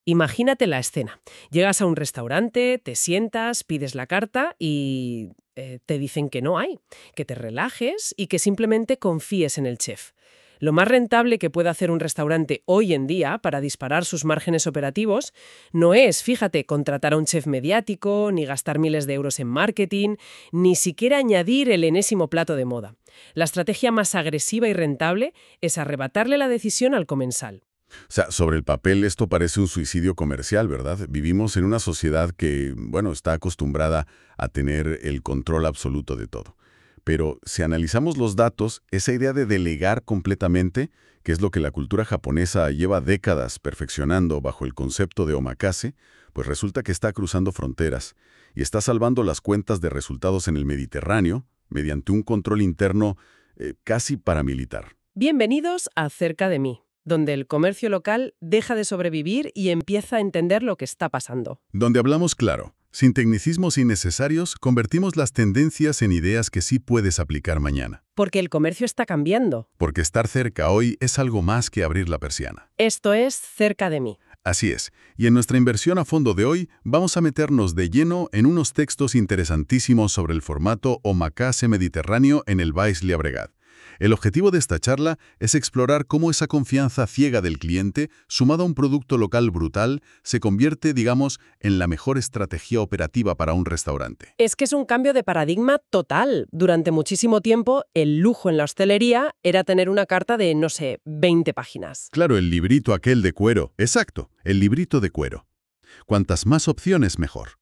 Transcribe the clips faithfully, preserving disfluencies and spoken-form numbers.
Imagínate la escena. Llegas a un restaurante, te sientas, pides la carta y eh, te dicen que no hay, que te relajes y que simplemente confíes en el chef. Lo más rentable que puede hacer un restaurante hoy en día para disparar sus márgenes operativos no es, fíjate, contratar a un chef mediático, ni gastar miles de euros en marketing, ni siquiera añadir el enésimo plato de moda. La estrategia más agresiva y rentable es arrebatarle la decisión al comensal. O sea, sobre el papel esto parece un suicidio comercial, ¿verdad? Vivimos en una sociedad que, bueno, está acostumbrada a tener el control absoluto de todo. Pero si analizamos los datos, esa idea de delegar completamente, que es lo que la cultura japonesa lleva décadas perfeccionando bajo el concepto de omakase, pues resulta que está cruzando fronteras y está salvando las cuentas de resultados en el Mediterráneo mediante un control interno eh, casi paramilitar. Bienvenidos a Cerca de mí, donde el comercio local deja de sobrevivir y empieza a entender lo que está pasando. Donde hablamos claro, sin tecnicismos innecesarios, convertimos las tendencias en ideas que sí puedes aplicar mañana. Porque el comercio está cambiando. Porque estar cerca hoy es algo más que abrir la persiana. Esto es Cerca de mí. Así es, y en nuestra inversión a fondo de hoy vamos a meternos de lleno en unos textos interesantísimos sobre el formato omakase mediterráneo en el Baix Llobregat. El objetivo de esta charla es explorar cómo esa confianza ciega del cliente, sumada a un producto local brutal, se convierte, digamos, en la mejor estrategia operativa para un restaurante. Es que es un cambio de paradigma total. Durante muchísimo tiempo, el lujo en la hostelería era tener una carta de, no sé, veinte páginas. Claro, el librito aquel de cuero. Exacto, el librito de cuero. Cuantas más opciones, mejor.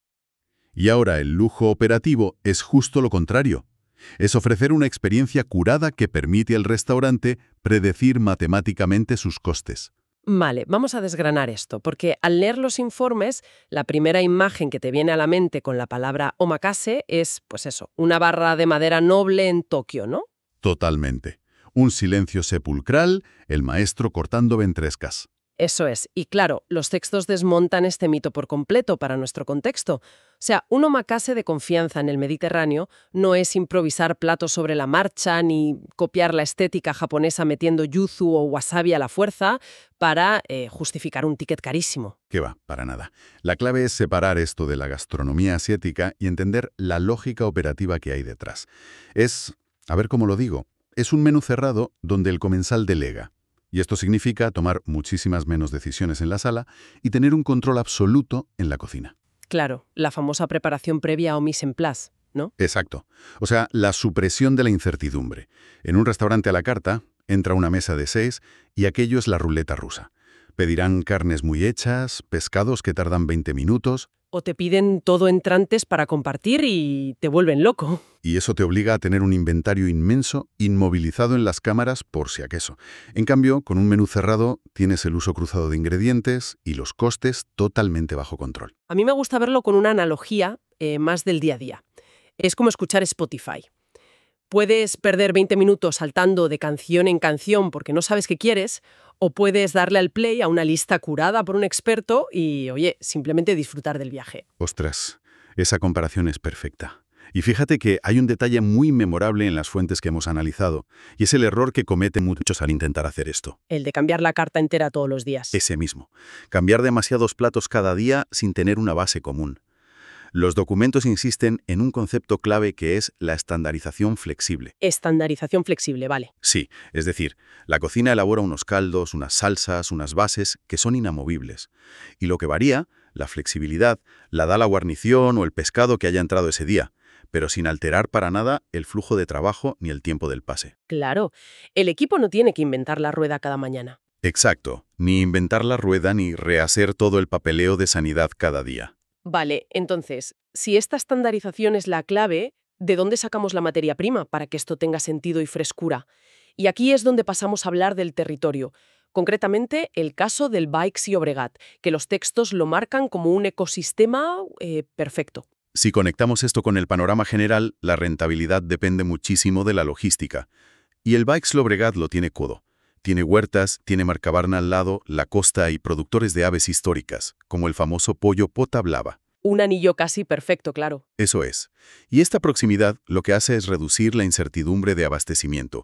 Y ahora el lujo operativo es justo lo contrario. Es ofrecer una experiencia curada que permite al restaurante predecir matemáticamente sus costes. Vale, vamos a desgranar esto, porque al leer los informes, la primera imagen que te viene a la mente con la palabra omakase es, pues eso, una barra de madera noble en Tokio, ¿no? Totalmente. Un silencio sepulcral, el maestro cortando ventrescas. Eso es. Y claro, los textos desmontan este mito por completo para nuestro contexto. O sea, un omakase de confianza en el Mediterráneo no es improvisar platos sobre la marcha ni copiar la estética japonesa metiendo yuzu o wasabi a la fuerza para eh, justificar un ticket carísimo. ¿Qué va? Para nada. La clave es separar esto de la gastronomía asiática y entender la lógica operativa que hay detrás. Es, a ver cómo lo digo, es un menú cerrado donde el comensal delega. Y esto significa tomar muchísimas menos decisiones en la sala y tener un control absoluto en la cocina. Claro, la famosa preparación previa o mise en place, ¿no? Exacto. O sea, la supresión de la incertidumbre. En un restaurante a la carta, entra una mesa de seis y aquello es la ruleta rusa. Pedirán carnes muy hechas, pescados que tardan veinte minutos. O te piden todo entrantes para compartir y te vuelven loco. Y eso te obliga a tener un inventario inmenso, inmovilizado en las cámaras por si acaso. En cambio, con un menú cerrado, tienes el uso cruzado de ingredientes y los costes totalmente bajo control. A mí me gusta verlo con una analogía eh, más del día a día. Es como escuchar Spotify. Puedes perder veinte minutos saltando de canción en canción porque no sabes qué quieres, o puedes darle al play a una lista curada por un experto y, oye, simplemente disfrutar del viaje. Ostras, esa comparación es perfecta. Y fíjate que hay un detalle muy memorable en las fuentes que hemos analizado, y es el error que cometen muchos al intentar hacer esto. El de cambiar la carta entera todos los días. Ese mismo. Cambiar demasiados platos cada día sin tener una base común. Los documentos insisten en un concepto clave que es la estandarización flexible. Estandarización flexible, vale. Sí, es decir, la cocina elabora unos caldos, unas salsas, unas bases que son inamovibles. Y lo que varía, la flexibilidad, la da la guarnición o el pescado que haya entrado ese día, pero sin alterar para nada el flujo de trabajo ni el tiempo del pase. Claro, el equipo no tiene que inventar la rueda cada mañana. Exacto, ni inventar la rueda ni rehacer todo el papeleo de sanidad cada día. Vale, entonces, si esta estandarización es la clave, ¿de dónde sacamos la materia prima para que esto tenga sentido y frescura? Y aquí es donde pasamos a hablar del territorio. Concretamente, el caso del Baix Llobregat, que los textos lo marcan como un ecosistema eh, perfecto. Si conectamos esto con el panorama general, la rentabilidad depende muchísimo de la logística. Y el Baix Llobregat lo tiene codo. Tiene huertas, tiene Mercabarna al lado, la costa y productores de aves históricas, como el famoso pollo pota blava. Un anillo casi perfecto, claro. Eso es. Y esta proximidad lo que hace es reducir la incertidumbre de abastecimiento,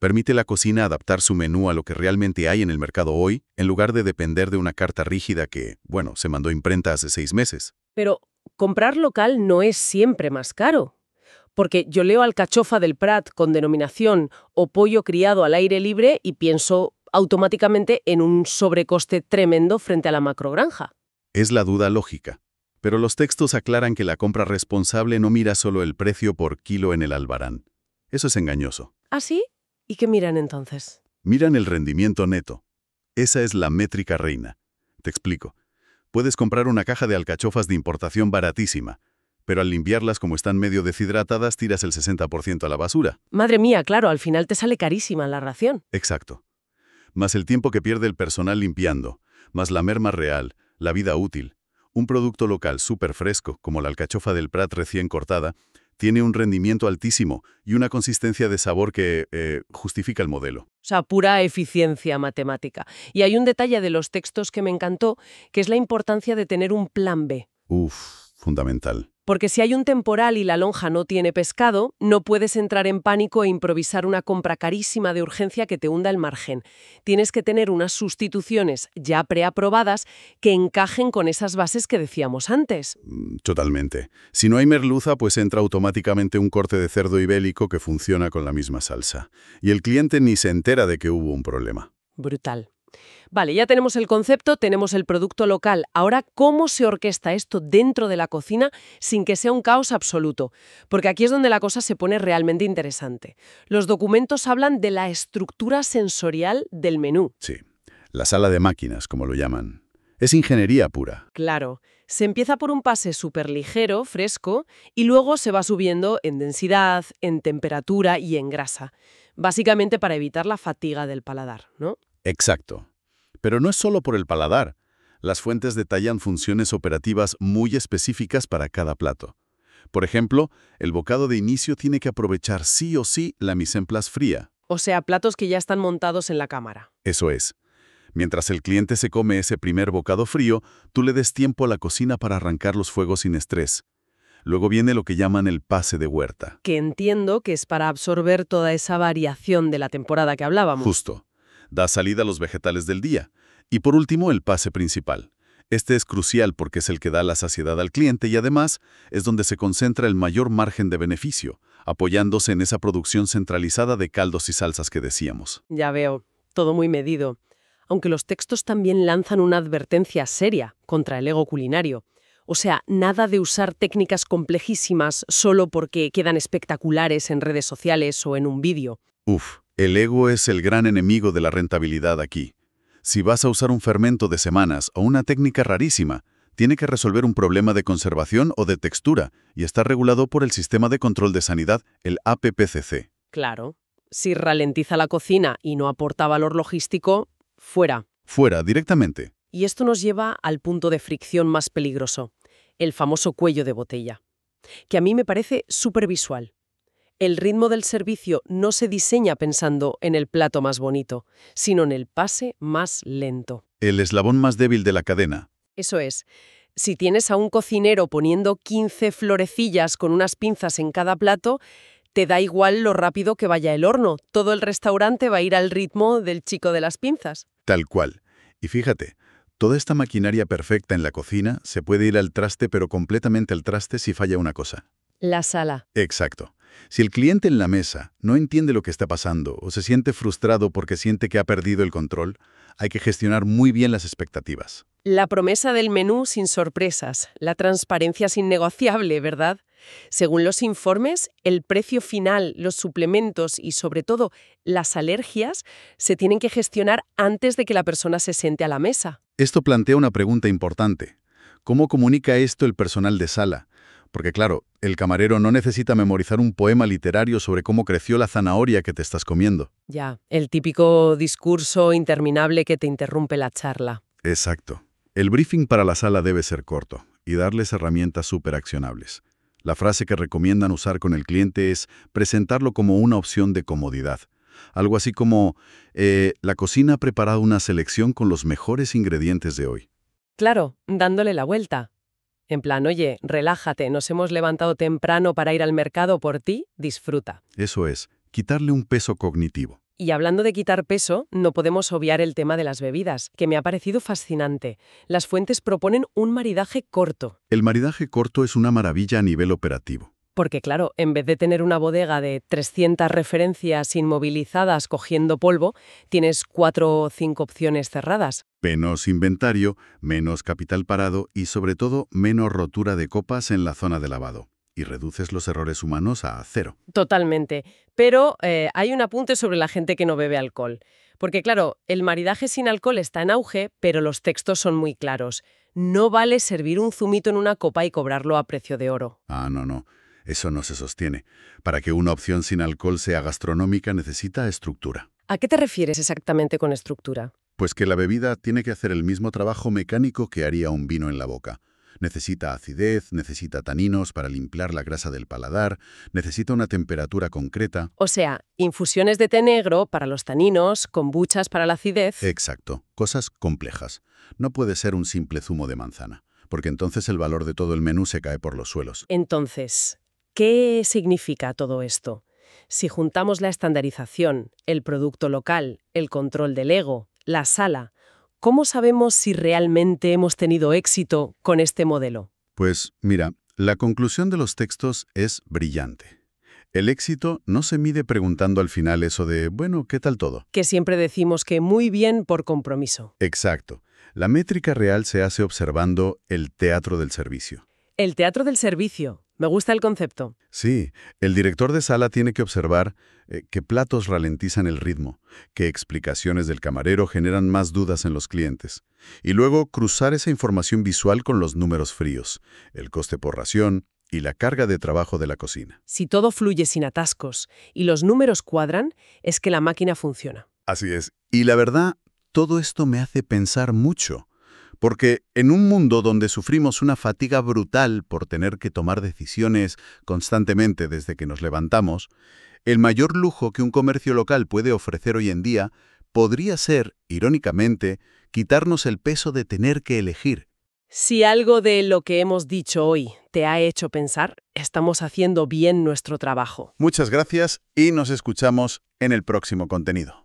Permite a la cocina adaptar su menú a lo que realmente hay en el mercado hoy, en lugar de depender de una carta rígida que, bueno, se mandó imprenta hace seis meses. Pero comprar local no es siempre más caro. Porque yo leo alcachofa del Prat con denominación o pollo criado al aire libre y pienso automáticamente en un sobrecoste tremendo frente a la macrogranja. Es la duda lógica. Pero los textos aclaran que la compra responsable no mira solo el precio por kilo en el albarán. Eso es engañoso. ¿Ah, sí? ¿Y qué miran entonces? Miran el rendimiento neto. Esa es la métrica reina. Te explico. Puedes comprar una caja de alcachofas de importación baratísima, pero al limpiarlas como están medio deshidratadas tiras el sesenta por ciento a la basura. Madre mía, claro, al final te sale carísima la ración. Exacto. Más el tiempo que pierde el personal limpiando, más la merma real, la vida útil. Un producto local súper fresco, como la alcachofa del Prat recién cortada, tiene un rendimiento altísimo y una consistencia de sabor que eh, justifica el modelo. O sea, pura eficiencia matemática. Y hay un detalle de los textos que me encantó, que es la importancia de tener un plan B. Uf, fundamental. Porque si hay un temporal y la lonja no tiene pescado, no puedes entrar en pánico e improvisar una compra carísima de urgencia que te hunda el margen. Tienes que tener unas sustituciones ya preaprobadas que encajen con esas bases que decíamos antes. Totalmente. Si no hay merluza, pues entra automáticamente un corte de cerdo ibérico que funciona con la misma salsa. Y el cliente ni se entera de que hubo un problema. Brutal. Vale, ya tenemos el concepto, tenemos el producto local. Ahora, ¿cómo se orquesta esto dentro de la cocina sin que sea un caos absoluto? Porque aquí es donde la cosa se pone realmente interesante. Los documentos hablan de la estructura sensorial del menú. Sí, la sala de máquinas, como lo llaman. Es ingeniería pura. Claro, se empieza por un pase súper ligero, fresco, y luego se va subiendo en densidad, en temperatura y en grasa. Básicamente para evitar la fatiga del paladar, ¿no? Exacto. Pero no es solo por el paladar. Las fuentes detallan funciones operativas muy específicas para cada plato. Por ejemplo, el bocado de inicio tiene que aprovechar sí o sí la mise en place fría. O sea, platos que ya están montados en la cámara. Eso es. Mientras el cliente se come ese primer bocado frío, tú le des tiempo a la cocina para arrancar los fuegos sin estrés. Luego viene lo que llaman el pase de huerta. Que entiendo que es para absorber toda esa variación de la temporada que hablábamos. Justo. Da salida a los vegetales del día. Y por último, el pase principal. Este es crucial porque es el que da la saciedad al cliente y además es donde se concentra el mayor margen de beneficio, apoyándose en esa producción centralizada de caldos y salsas que decíamos. Ya veo, todo muy medido. Aunque los textos también lanzan una advertencia seria contra el ego culinario. O sea, nada de usar técnicas complejísimas solo porque quedan espectaculares en redes sociales o en un vídeo. Uf, el ego es el gran enemigo de la rentabilidad aquí. Si vas a usar un fermento de semanas o una técnica rarísima, tiene que resolver un problema de conservación o de textura y está regulado por el Sistema de Control de Sanidad, el A P P C C. Claro, si ralentiza la cocina y no aporta valor logístico, fuera. Fuera, directamente. Y esto nos lleva al punto de fricción más peligroso, el famoso cuello de botella, que a mí me parece súper visual. El ritmo del servicio no se diseña pensando en el plato más bonito, sino en el pase más lento. El eslabón más débil de la cadena. Eso es, si tienes a un cocinero poniendo quince florecillas con unas pinzas en cada plato, te da igual lo rápido que vaya el horno. Todo el restaurante va a ir al ritmo del chico de las pinzas. Tal cual. Y fíjate, toda esta maquinaria perfecta en la cocina se puede ir al traste, pero completamente al traste si falla una cosa. La sala. Exacto. Si el cliente en la mesa no entiende lo que está pasando o se siente frustrado porque siente que ha perdido el control, hay que gestionar muy bien las expectativas. La promesa del menú sin sorpresas, la transparencia es innegociable, ¿verdad? Según los informes, el precio final, los suplementos y, sobre todo, las alergias se tienen que gestionar antes de que la persona se siente a la mesa. Esto plantea una pregunta importante. ¿Cómo comunica esto el personal de sala? Porque claro, el camarero no necesita memorizar un poema literario sobre cómo creció la zanahoria que te estás comiendo. Ya, el típico discurso interminable que te interrumpe la charla. Exacto. El briefing para la sala debe ser corto y darles herramientas súper accionables. La frase que recomiendan usar con el cliente es presentarlo como una opción de comodidad. Algo así como, eh, la cocina ha preparado una selección con los mejores ingredientes de hoy. Claro, dándole la vuelta. En plan, oye, relájate, nos hemos levantado temprano para ir al mercado por ti, disfruta. Eso es, quitarle un peso cognitivo. Y hablando de quitar peso, no podemos obviar el tema de las bebidas, que me ha parecido fascinante. Las fuentes proponen un maridaje corto. El maridaje corto es una maravilla a nivel operativo. Porque claro, en vez de tener una bodega de trescientas referencias inmovilizadas cogiendo polvo, tienes cuatro o cinco opciones cerradas. Menos inventario, menos capital parado y sobre todo menos rotura de copas en la zona de lavado. Y reduces los errores humanos a cero. Totalmente. Pero eh, hay un apunte sobre la gente que no bebe alcohol. Porque claro, el maridaje sin alcohol está en auge, pero los textos son muy claros. No vale servir un zumito en una copa y cobrarlo a precio de oro. Ah, no, no. Eso no se sostiene. Para que una opción sin alcohol sea gastronómica necesita estructura. ¿A qué te refieres exactamente con estructura? Pues que la bebida tiene que hacer el mismo trabajo mecánico que haría un vino en la boca. Necesita acidez, necesita taninos para limpiar la grasa del paladar, necesita una temperatura concreta. O sea, infusiones de té negro para los taninos, kombuchas para la acidez. Exacto, cosas complejas. No puede ser un simple zumo de manzana, porque entonces el valor de todo el menú se cae por los suelos. Entonces, ¿qué significa todo esto? Si juntamos la estandarización, el producto local, el control del ego, la sala, ¿cómo sabemos si realmente hemos tenido éxito con este modelo? Pues mira, la conclusión de los textos es brillante. El éxito no se mide preguntando al final eso de, bueno, ¿qué tal todo? Que siempre decimos que muy bien por compromiso. Exacto. La métrica real se hace observando el teatro del servicio. El teatro del servicio. Me gusta el concepto. Sí, el director de sala tiene que observar eh, qué platos ralentizan el ritmo, qué explicaciones del camarero generan más dudas en los clientes, y luego cruzar esa información visual con los números fríos, el coste por ración y la carga de trabajo de la cocina. Si todo fluye sin atascos y los números cuadran, es que la máquina funciona. Así es. Y la verdad, todo esto me hace pensar mucho. Porque en un mundo donde sufrimos una fatiga brutal por tener que tomar decisiones constantemente desde que nos levantamos, el mayor lujo que un comercio local puede ofrecer hoy en día podría ser, irónicamente, quitarnos el peso de tener que elegir. Si algo de lo que hemos dicho hoy te ha hecho pensar, estamos haciendo bien nuestro trabajo. Muchas gracias y nos escuchamos en el próximo contenido.